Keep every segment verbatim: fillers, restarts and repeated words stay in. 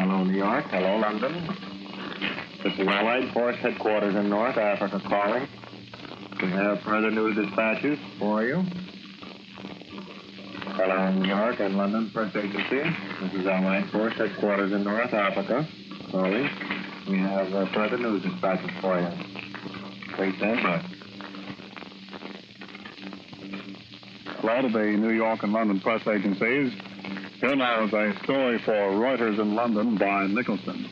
Hello, New York. Hello, London. This is Allied Force Headquarters in North Africa calling. We have further news dispatches for you. Hello, New York and London Press Agency. This is Allied Force Headquarters in North Africa calling. We have uh, further news dispatches for you. Please stand by. Hello to the New York and London press agencies. Here now is a story for Reuters in London by Nicholson.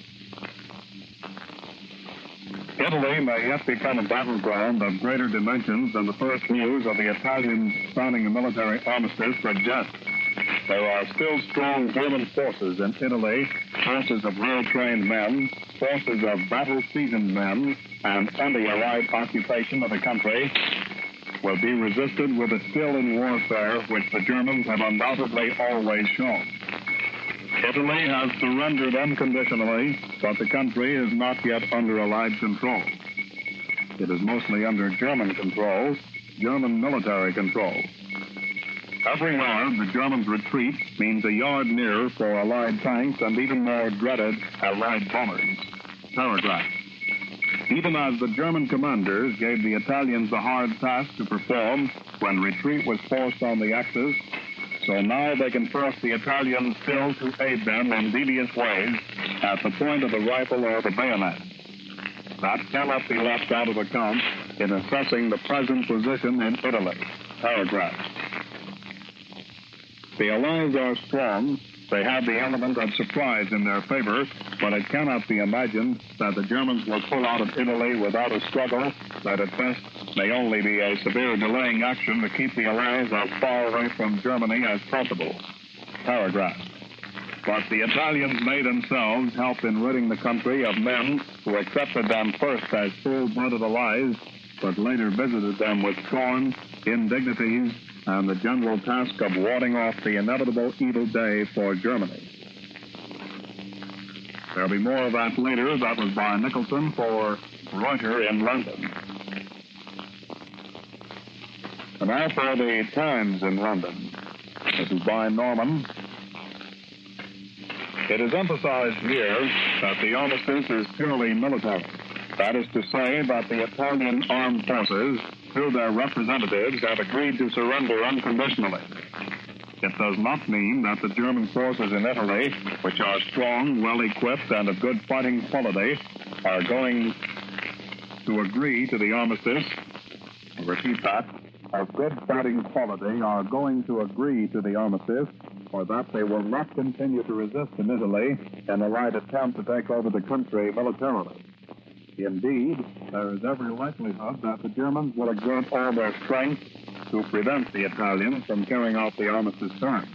Italy may yet become a battleground of greater dimensions than the first news of the Italians signing a military armistice suggest. There are still strong German forces in Italy, forces of well-trained men, forces of battle-seasoned men, and any Allied occupation of the country will be resisted with a skill in warfare which the Germans have undoubtedly always shown. Italy has surrendered unconditionally, but the country is not yet under Allied control. It is mostly under German control, German military control. Everywhere the Germans retreat means a yard nearer for Allied tanks and even more dreaded Allied bombers. Paragraph. Even as the German commanders gave the Italians the hard task to perform when retreat was forced on the Axis, so now they can force the Italians still to aid them in devious ways at the point of the rifle or the bayonet. That cannot be left out of account in assessing the present position in Italy. Paragraph. The Allies are strong. They have the element of surprise in their favor, but it cannot be imagined that the Germans will pull out of Italy without a struggle that at best may only be a severe delaying action to keep the Allies as far away from Germany as possible. Paragraph. But the Italians may themselves help in ridding the country of men who accepted them first as full-blooded allies, but later visited them with scorn, indignities, and the general task of warding off the inevitable evil day for Germany. There'll be more of that later. That was by Nicholson for Reuters in London. And now for the Times in London. This is by Norman. It is emphasized here that the armistice is purely military. That is to say that the Italian armed forces, through their representatives, have agreed to surrender unconditionally. It does not mean that the German forces in Italy, which are strong, well-equipped, and of good fighting quality, are going to agree to the armistice. I'll repeat that. Of good fighting quality are going to agree to the armistice, or that they will not continue to resist in Italy in a light attempt to take over the country militarily. Indeed, there is every likelihood that the Germans will exert all their strength to prevent the Italians from carrying out the armistice terms.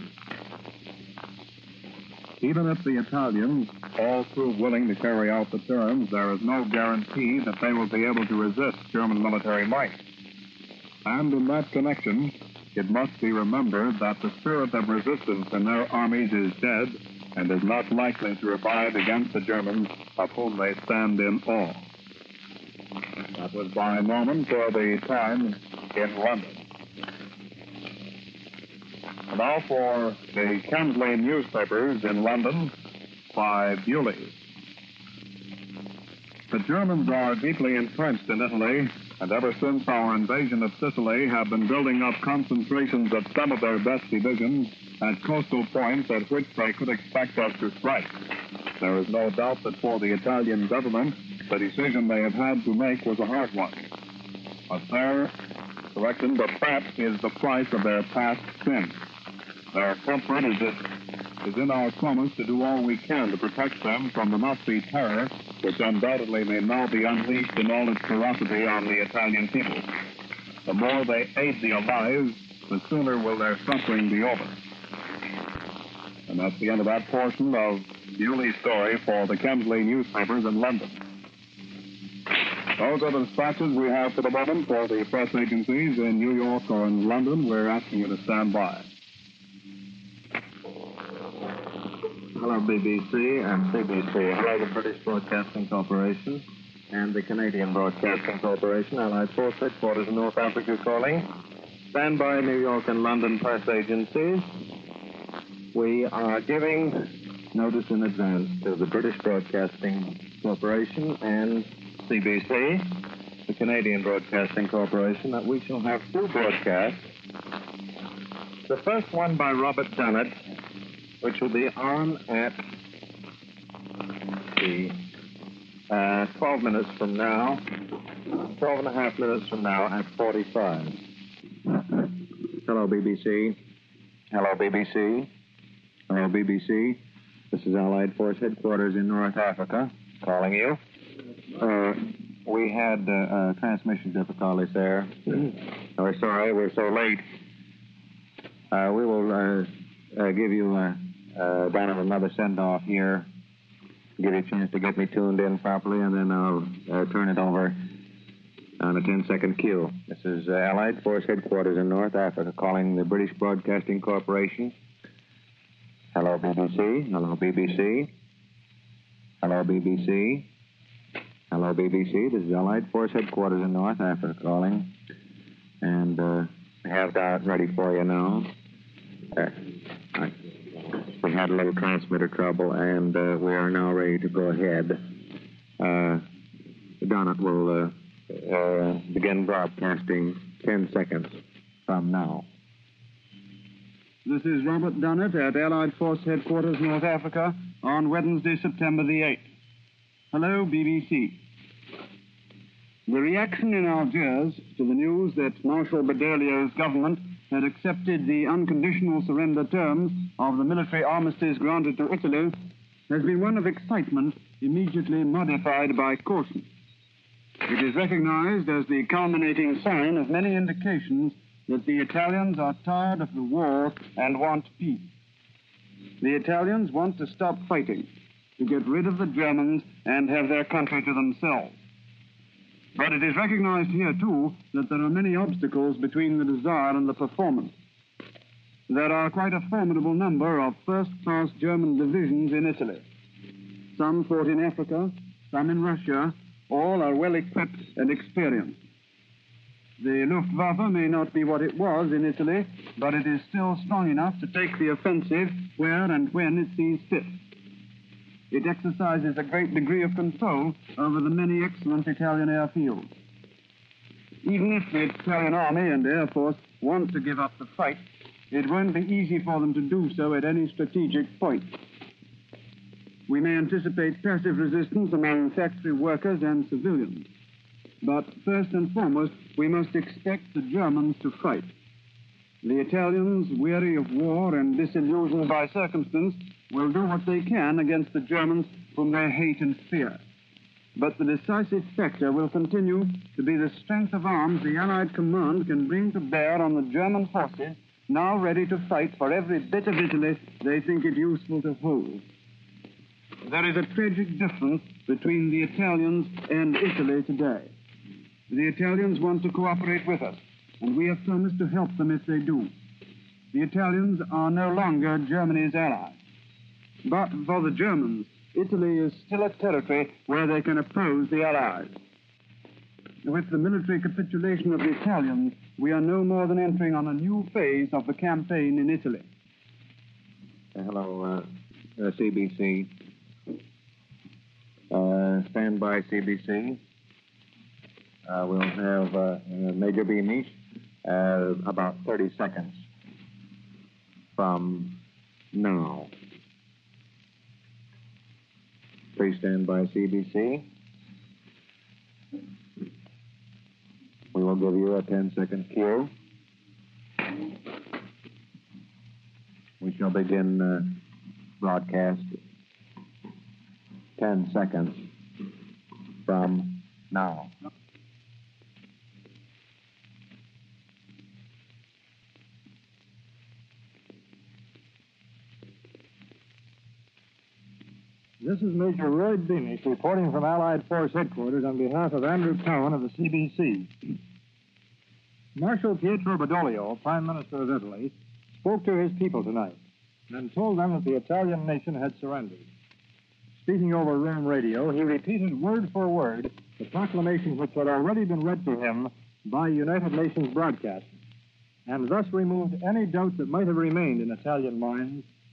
Even if the Italians all prove willing to carry out the terms, there is no guarantee that they will be able to resist German military might. And in that connection, it must be remembered that the spirit of resistance in their armies is dead and is not likely to revive against the Germans, of whom they stand in awe. That was by Norman for the Times in London. And now for the Kemsley newspapers in London by Bewley. The Germans are deeply entrenched in Italy, and ever since our invasion of Sicily have been building up concentrations of some of their best divisions at coastal points at which they could expect us to strike. There is no doubt that for the Italian government, the decision they have had to make was a hard one. But their correction, but that is the price of their past sins. Their comfort is, it, is in our promise to do all we can to protect them from the Nazi terror, which undoubtedly may now be unleashed in all its ferocity on the Italian people. The more they aid the Allies, the sooner will their suffering be over. And that's the end of that portion of Bewley's story for the Kemsley newspapers in London. Those are the dispatches we have for the moment for the press agencies in New York or in London. We're asking you to stand by. Hello, B B C and C B C. Hello, the British Broadcasting Corporation and the Canadian Broadcasting Corporation. Allied Force Headquarters in North Africa calling. Stand by, New York and London press agencies. We are giving notice in advance to the British Broadcasting Corporation and C B C, the Canadian Broadcasting Corporation, that we shall have two broadcasts. The first one by Robert Dunnett, which will be on at the uh, twelve minutes from now, twelve and a half minutes from now at forty-five. Hello, B B C. Hello, B B C. Hello, B B C. This is Allied Force Headquarters in North Africa calling you. Uh, we had uh, uh, transmission difficulties there. We're sorry we're so late. Uh, we will uh, uh, give you uh, uh, down another send-off here, give you a chance to get me tuned in properly, and then I'll uh, turn it over on a ten-second cue. This is uh, Allied Force Headquarters in North Africa calling the British Broadcasting Corporation. Hello, B B C. Hello, B B C. Hello, B B C. Hello, B B C. This is Allied Force Headquarters in North Africa calling. And uh, we have that ready for you now. Uh, I, we had a little transmitter trouble, and uh, we are now ready to go ahead. Uh, Donna will uh, uh, begin broadcasting ten seconds from now. This is Robert Dunnett at Allied Force Headquarters, North Africa, on Wednesday, September the eighth. Hello, B B C. The reaction in Algiers to the news that Marshal Badoglio's government had accepted the unconditional surrender terms of the military armistice granted to Italy has been one of excitement immediately modified by caution. It is recognized as the culminating sign of many indications that the Italians are tired of the war and want peace. The Italians want to stop fighting, to get rid of the Germans and have their country to themselves. But it is recognized here, too, that there are many obstacles between the desire and the performance. There are quite a formidable number of first-class German divisions in Italy. Some fought in Africa, some in Russia. All are well-equipped and experienced. The Luftwaffe may not be what it was in Italy, but it is still strong enough to take the offensive where and when it sees fit. It exercises a great degree of control over the many excellent Italian airfields. Even if the Italian Army and Air Force want to give up the fight, it won't be easy for them to do so at any strategic point. We may anticipate passive resistance among factory workers and civilians. But first and foremost, we must expect the Germans to fight. The Italians, weary of war and disillusioned by circumstance, will do what they can against the Germans whom they hate and fear. But the decisive factor will continue to be the strength of arms the Allied command can bring to bear on the German forces now ready to fight for every bit of Italy they think it useful to hold. There is a tragic difference between the Italians and Italy today. The Italians want to cooperate with us, and we have promised to help them if they do. The Italians are no longer Germany's ally. But for the Germans, Italy is still a territory where they can oppose the Allies. With the military capitulation of the Italians, we are no more than entering on a new phase of the campaign in Italy. Uh, hello, uh, uh, C B C. Uh, stand by, C B C. Uh, we'll have uh, uh, Major Beamish uh, about thirty seconds from now. Please stand by, C B C. We will give you a ten-second cue. We shall begin uh, broadcast ten seconds from now. This is Major Roy Beamish reporting from Allied Force Headquarters on behalf of Andrew Cowan of the C B C. Marshal Pietro Badoglio, Prime Minister of Italy, spoke to his people tonight and told them that the Italian nation had surrendered. Speaking over room radio, he repeated word for word the proclamation which had already been read to him by United Nations broadcasters, and thus removed any doubt that might have remained in Italian minds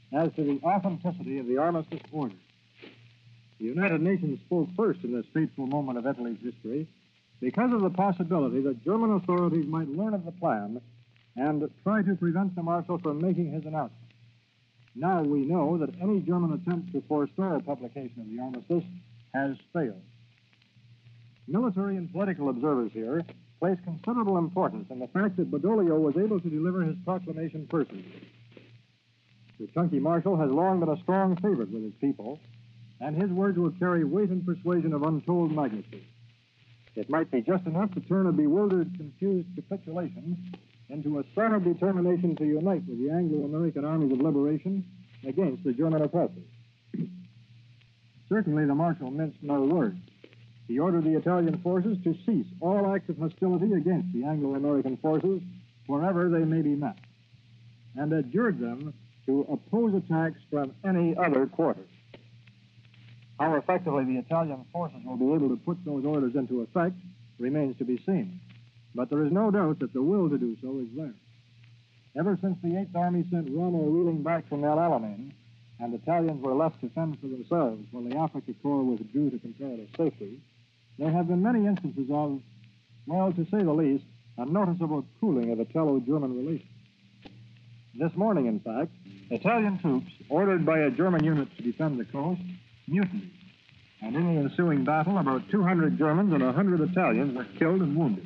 as to the authenticity of the armistice order. The United Nations spoke first in this fateful moment of Italy's history because of the possibility that German authorities might learn of the plan and try to prevent the Marshal from making his announcement. Now we know that any German attempt to forestall publication of the armistice has failed. Military and political observers here place considerable importance in the fact that Badoglio was able to deliver his proclamation personally. The chunky Marshal has long been a strong favorite with his people, and his words will carry weight and persuasion of untold magnitude. It might be just enough to turn a bewildered, confused capitulation into a solid determination to unite with the Anglo-American armies of liberation against the German oppressors. Certainly the Marshal minced no words. He ordered the Italian forces to cease all acts of hostility against the Anglo-American forces wherever they may be met, and adjured them to oppose attacks from any other quarter. How effectively the Italian forces will be able to put those orders into effect remains to be seen. But there is no doubt that the will to do so is there. Ever since the Eighth Army sent Rommel reeling back from El Alamein, and Italians were left to fend for themselves while the Afrika Korps withdrew to comparative safety, there have been many instances of, well, to say the least, a noticeable cooling of Italo-German relations. This morning, in fact, Italian troops, ordered by a German unit to defend the coast, mutinied, and in the ensuing battle, about two hundred Germans and one hundred Italians were killed and wounded.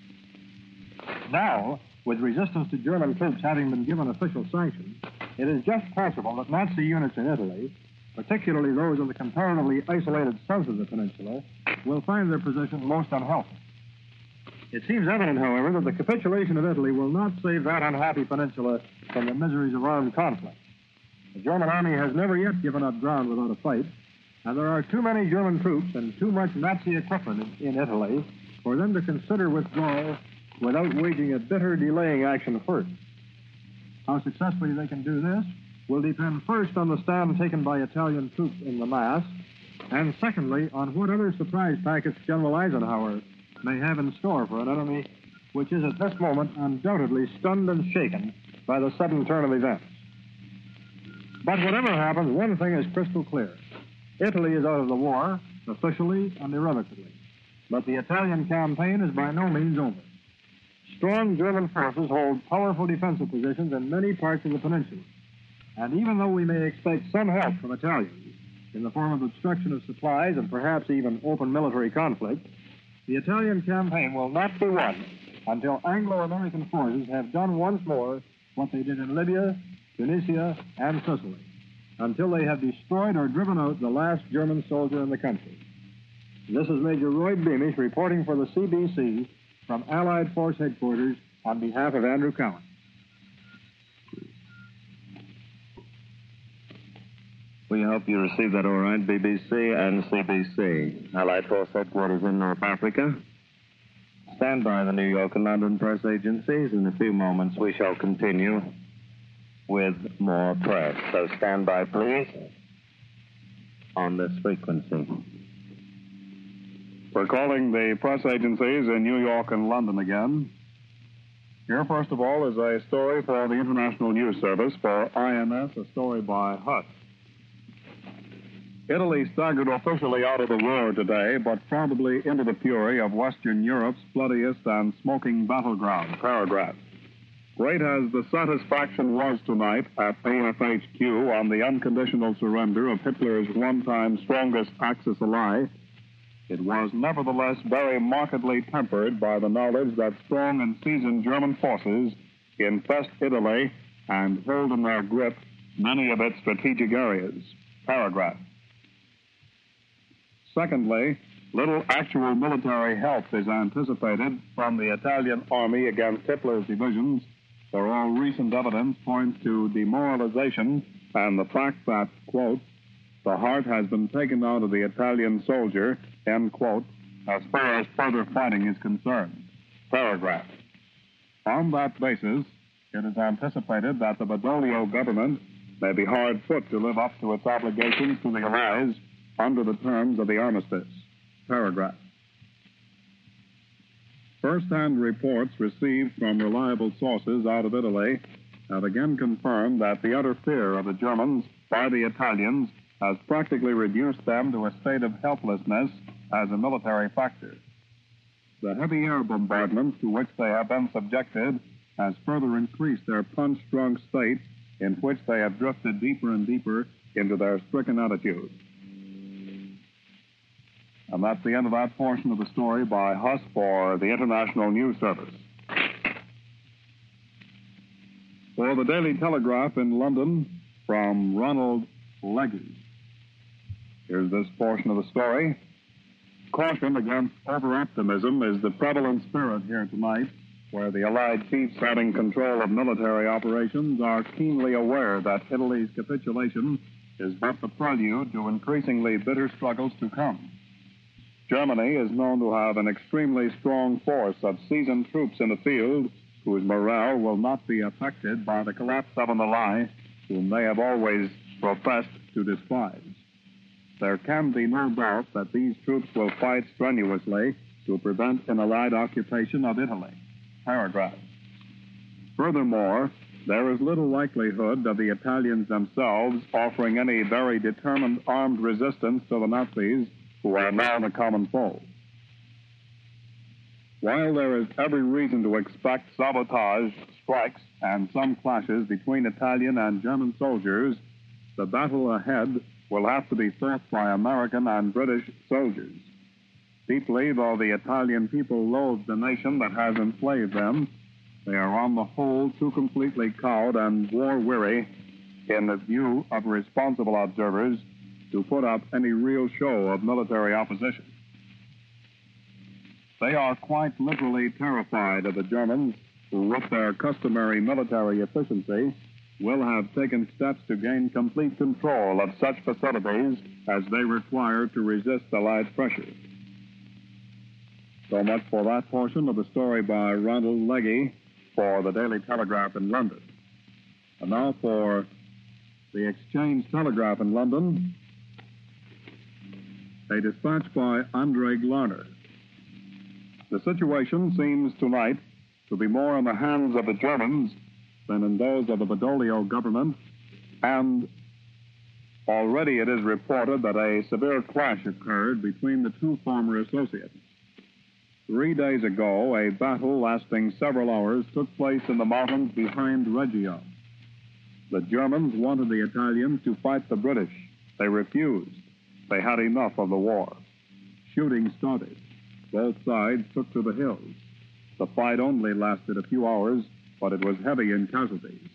Now, with resistance to German troops having been given official sanction, it is just possible that Nazi units in Italy, particularly those in the comparatively isolated south of the peninsula, will find their position most unhealthy. It seems evident, however, that the capitulation of Italy will not save that unhappy peninsula from the miseries of armed conflict. The German army has never yet given up ground without a fight, and there are too many German troops and too much Nazi equipment in, in Italy for them to consider withdrawal without waging a bitter delaying action first. How successfully they can do this will depend first on the stand taken by Italian troops in the mass, and secondly on what other surprise packets General Eisenhower may have in store for an enemy which is at this moment undoubtedly stunned and shaken by the sudden turn of events. But whatever happens, one thing is crystal clear. Italy is out of the war, officially and irrevocably. But the Italian campaign is by no means over. Strong German forces hold powerful defensive positions in many parts of the peninsula. And even though we may expect some help from Italians in the form of obstruction of supplies and perhaps even open military conflict, the Italian campaign will not be won until Anglo-American forces have done once more what they did in Libya, Tunisia, and Sicily, until they have destroyed or driven out the last German soldier in the country. This is Major Roy Beamish reporting for the C B C from Allied Force Headquarters on behalf of Andrew Cowan. We hope you received that all right, B B C and C B C. Allied Force Headquarters in North Africa. Stand by the New York and London press agencies. In a few moments, we shall continue with more press. So stand by, please, on this frequency. We're calling the press agencies in New York and London again. Here, first of all, is a story for the International News Service for I N S, a story by Hutt. Italy staggered officially out of the war today, but probably into the fury of Western Europe's bloodiest and smoking battleground, Petrograd. Great as the satisfaction was tonight at A F H Q on the unconditional surrender of Hitler's one-time strongest Axis ally, it was nevertheless very markedly tempered by the knowledge that strong and seasoned German forces infest Italy and hold in their grip many of its strategic areas, Petrograd. Secondly, little actual military help is anticipated from the Italian army against Hitler's divisions, for all recent evidence points to demoralization and the fact that, quote, the heart has been taken out of the Italian soldier, end quote, as far as further fighting is concerned. Paragraph. On that basis, it is anticipated that the Badoglio government may be hard put to live up to its obligations to the Allies under the terms of the armistice. Paragraph. First-hand reports received from reliable sources out of Italy have again confirmed that the utter fear of the Germans by the Italians has practically reduced them to a state of helplessness as a military factor. The heavy air bombardment to which they have been subjected has further increased their punch-drunk state, in which they have drifted deeper and deeper into their stricken attitude. And that's the end of that portion of the story by Huss for the International News Service. For the Daily Telegraph in London, from Ronald Legge. Here's this portion of the story. Caution against over-optimism is the prevalent spirit here tonight, where the Allied chiefs having control of military operations are keenly aware that Italy's capitulation is but the prelude to increasingly bitter struggles to come. Germany is known to have an extremely strong force of seasoned troops in the field whose morale will not be affected by the collapse of an ally whom they have always professed to despise. There can be no doubt that these troops will fight strenuously to prevent an Allied occupation of Italy. Paragraph. Furthermore, there is little likelihood of the Italians themselves offering any very determined armed resistance to the Nazis, who are now the common foe. While there is every reason to expect sabotage, strikes, and some clashes between Italian and German soldiers, the battle ahead will have to be fought by American and British soldiers. Deeply though the Italian people loathe the nation that has enslaved them, they are on the whole too completely cowed and war-weary, in the view of responsible observers, to put up any real show of military opposition. They are quite literally terrified of the Germans, who, with their customary military efficiency, will have taken steps to gain complete control of such facilities as they require to resist Allied pressure. So much for that portion of the story by Ronald Legge for the Daily Telegraph in London. And now for the Exchange Telegraph in London, a dispatch by Andre Glarner. The situation seems tonight to be more in the hands of the Germans than in those of the Badoglio government, and already it is reported that a severe clash occurred between the two former associates. Three days ago, a battle lasting several hours took place in the mountains behind Reggio. The Germans wanted the Italians to fight the British. They refused. They had enough of the war. Shooting started. Both sides took to the hills. The fight only lasted a few hours, but it was heavy in casualties.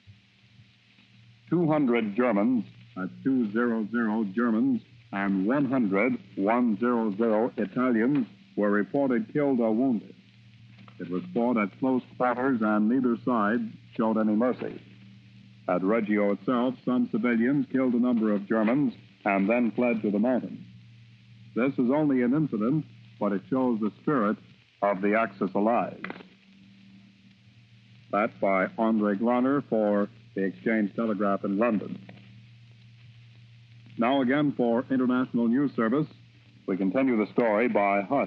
two hundred Germans, that's two hundred Germans, and one hundred, one hundred Italians were reported killed or wounded. It was fought at close quarters, and neither side showed any mercy. At Reggio itself, some civilians killed a number of Germans and then fled to the mountains. This is only an incident, but it shows the spirit of the Axis allies. That by Andre Glarner for the Exchange Telegraph in London. Now again for International News Service, we continue the story by Huss.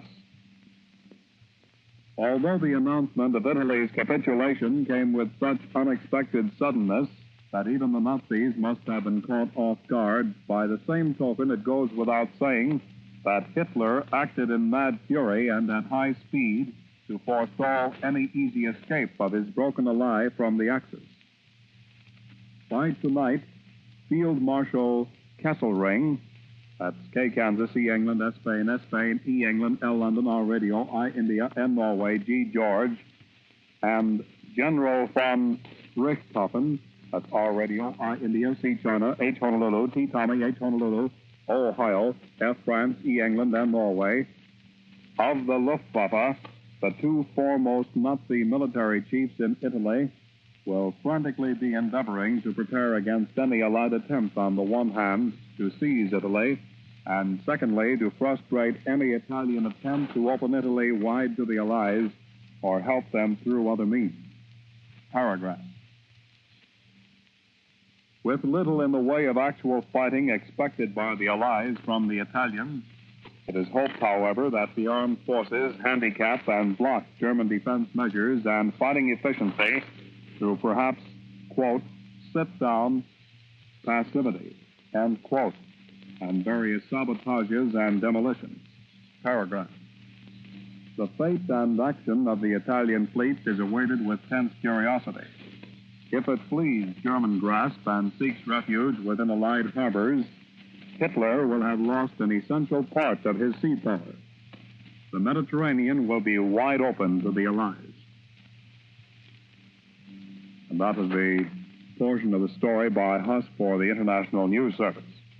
Although the announcement of Italy's capitulation came with such unexpected suddenness that even the Nazis must have been caught off guard, by the same token it goes without saying that Hitler acted in mad fury and at high speed to forestall any easy escape of his broken ally from the Axis. By tonight, Field Marshal Kesselring, that's K Kansas, E England, S Spain, S Spain, E England, L London, R Radio, I India, N Norway, G George, and General von Richthofen, that's R Radio, I India, C China, H Honolulu, T Tommy, H Honolulu, O Ohio, F France, E England, and Norway. Of the Luftwaffe, the two foremost Nazi military chiefs in Italy will frantically be endeavoring to prepare against any Allied attempt, on the one hand, to seize Italy, and secondly, to frustrate any Italian attempt to open Italy wide to the Allies or help them through other means. Paragraph. With little in the way of actual fighting expected by the Allies from the Italians, it is hoped, however, that the armed forces handicap and block German defense measures and fighting efficiency through perhaps quote, sit-down passivity, end quote, and various sabotages and demolitions. Paragraph. The fate and action of the Italian fleet is awaited with tense curiosity. If it flees German grasp and seeks refuge within Allied harbors, Hitler will have lost an essential part of his sea power. The Mediterranean will be wide open to the Allies. And that is the portion of the story by Huss for the International News Service.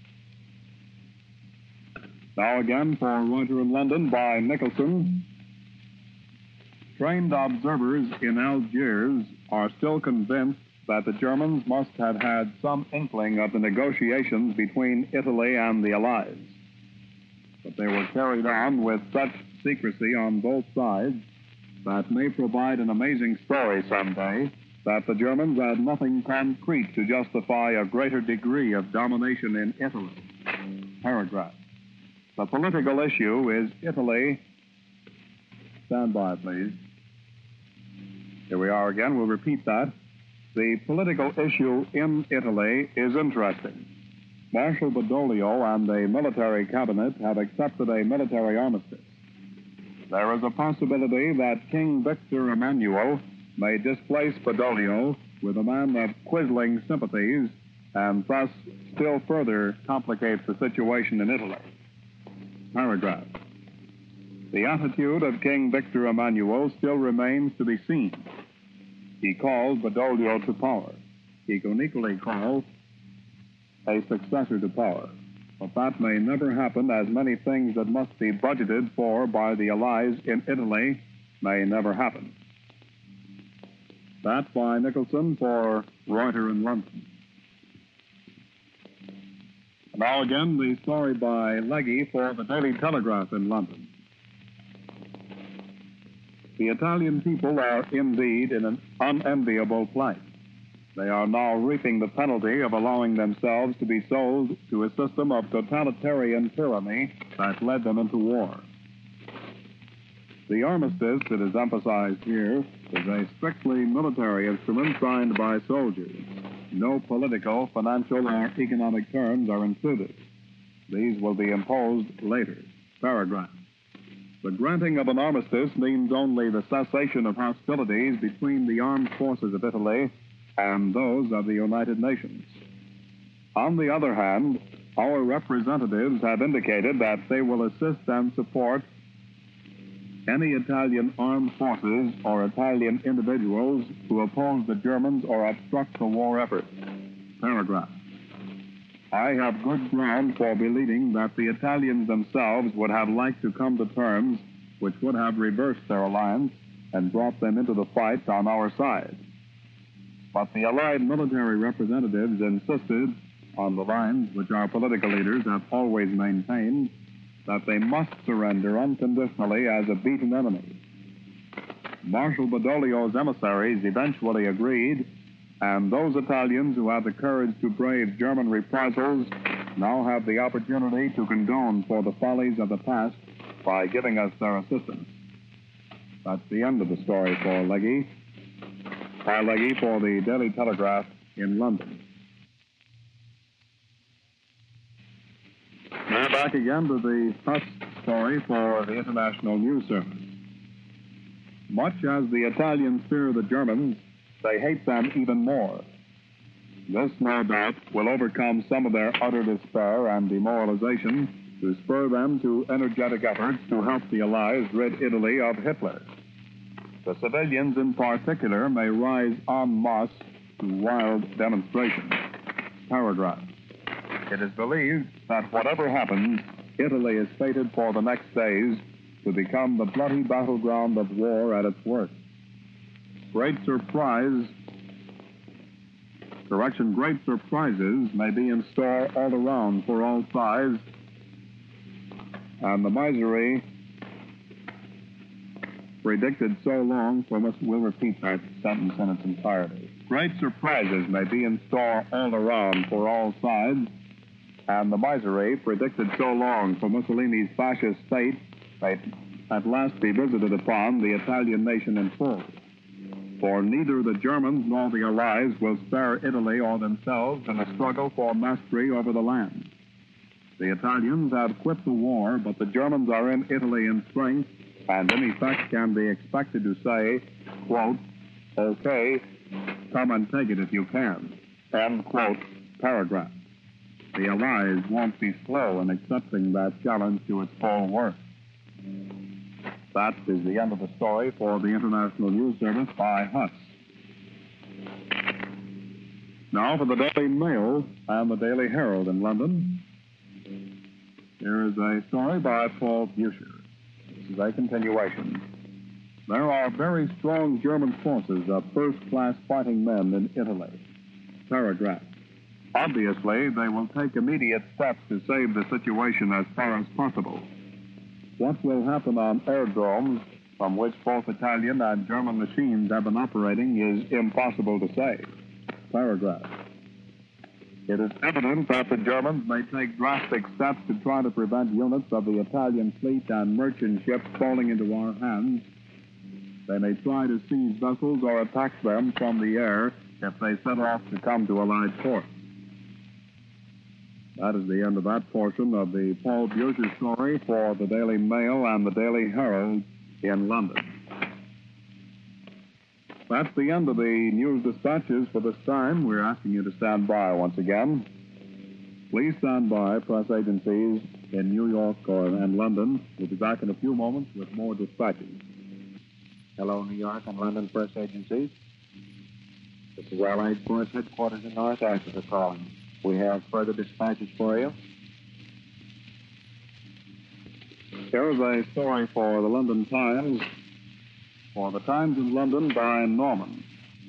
Now again for Reuters in London by Nicholson. Trained observers in Algiers are still convinced that the Germans must have had some inkling of the negotiations between Italy and the Allies. But they were carried on with such secrecy on both sides that may provide an amazing story someday that the Germans had nothing concrete to justify a greater degree of domination in Italy. Paragraph. The political issue is Italy. Stand by, please. Here we are again. We'll repeat that. The political issue in Italy is interesting. Marshal Badoglio and the military cabinet have accepted a military armistice. There is a possibility that King Victor Emmanuel may displace Badoglio with a man of quisling sympathies and thus still further complicates the situation in Italy. Paragraph. The attitude of King Victor Emmanuel still remains to be seen. He called Badoglio to power. He can equally call a successor to power. But that may never happen, as many things that must be budgeted for by the Allies in Italy may never happen. That by Nicholson for Reuters in London. And now again, the story by Legge for the Daily Telegraph in London. The Italian people are indeed in an unenviable plight. They are now reaping the penalty of allowing themselves to be sold to a system of totalitarian tyranny that led them into war. The armistice that is emphasized here is a strictly military instrument signed by soldiers. No political, financial, or economic terms are included. These will be imposed later. Paragraph. The granting of an armistice means only the cessation of hostilities between the armed forces of Italy and those of the United Nations. On the other hand, our representatives have indicated that they will assist and support any Italian armed forces or Italian individuals who oppose the Germans or obstruct the war effort. Paragraph. I have good ground for believing that the Italians themselves would have liked to come to terms which would have reversed their alliance and brought them into the fight on our side. But the Allied military representatives insisted on the lines which our political leaders have always maintained, that they must surrender unconditionally as a beaten enemy. Marshal Badoglio's emissaries eventually agreed, and those Italians who had the courage to brave German reprisals now have the opportunity to condone for the follies of the past by giving us their assistance. That's the end of the story for Legge. By Legge for the Daily Telegraph in London. Now back again to the Huss story for the International News Service. Much as the Italians fear the Germans, they hate them even more. This, no doubt, will overcome some of their utter despair and demoralization to spur them to energetic efforts to help the Allies rid Italy of Hitler. The civilians in particular may rise en masse to wild demonstrations. Paragraph. It is believed that whatever happens, Italy is fated for the next days to become the bloody battleground of war at its worst. Great surprise, correction, great surprises may be in store all around for all sides, and the misery predicted so long, so must, we'll repeat that sentence in its entirety. Great surprises may be in store all around for all sides, and the misery predicted so long for Mussolini's fascist state may at last be visited upon the Italian nation in full. for neither the Germans nor the Allies will spare Italy or themselves in a struggle for mastery over the land. The Italians have quit the war, but the Germans are in Italy in strength, and in effect can be expected to say, quote, okay, come and take it if you can, end quote, paragraph. The Allies won't be slow in accepting that challenge to its full worth. That is the end of the story for the International News Service by Huss. Now for the Daily Mail and the Daily Herald in London. Here is a story by Paul Buescher. This is a continuation. There are very strong German forces of first-class fighting men in Italy. Paragraph. Obviously, they will take immediate steps to save the situation as far as possible. What will happen on aerodromes from which both Italian and German machines have been operating is impossible to say. Paragraph. It is evident that the Germans may take drastic steps to try to prevent units of the Italian fleet and merchant ships falling into our hands. They may try to seize vessels or attack them from the air if they set off to come to Allied ports. That is the end of that portion of the Paul Buescher story for the Daily Mail and the Daily Herald in London. That's the end of the news dispatches for this time. We're asking you to stand by once again. Please stand by, press agencies in New York or, and London. We'll be back in a few moments with more dispatches. Hello, New York and London press agencies. This is Allied Force Headquarters in North Africa calling. We have further dispatches for you. Here's a story for the London Times, for the Times in London by Norman.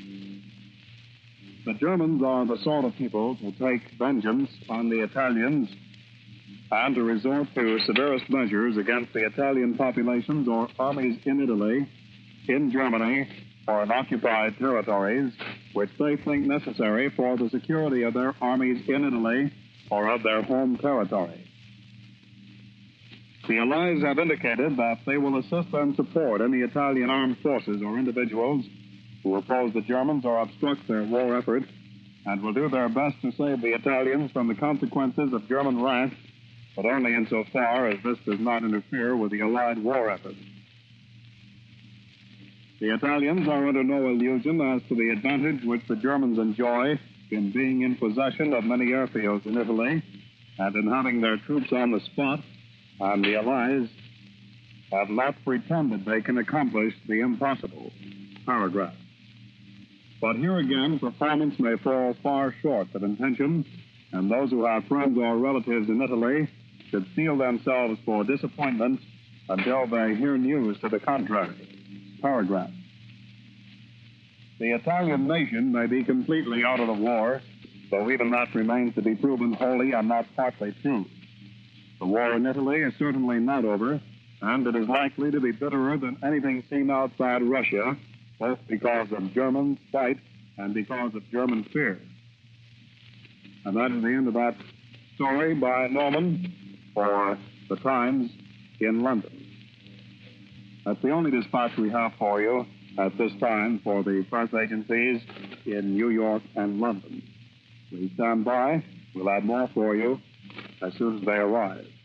The Germans are the sort of people to take vengeance on the Italians and to resort to severest measures against the Italian populations or armies in Italy, in Germany, or in occupied territories, which they think necessary for the security of their armies in Italy or of their home territory. The Allies have indicated that they will assist and support any Italian armed forces or individuals who oppose the Germans or obstruct their war efforts, and will do their best to save the Italians from the consequences of German wrath, but only insofar as this does not interfere with the Allied war effort. The Italians are under no illusion as to the advantage which the Germans enjoy in being in possession of many airfields in Italy and in having their troops on the spot, and the Allies have not pretended they can accomplish the impossible. Paragraph. But here again, performance may fall far short of intention, and those who have friends or relatives in Italy should steel themselves for disappointment until they hear news to the contrary. Paragraph. The Italian nation may be completely out of the war, though even that remains to be proven wholly and not partly true. The war in Italy is certainly not over, and it is likely to be bitterer than anything seen outside Russia, both because of German spite and because of German fear. And that is the end of that story by Norman for the Times in London. That's the only dispatch we have for you at this time for the press agencies in New York and London. Please stand by. We'll have more for you as soon as they arrive.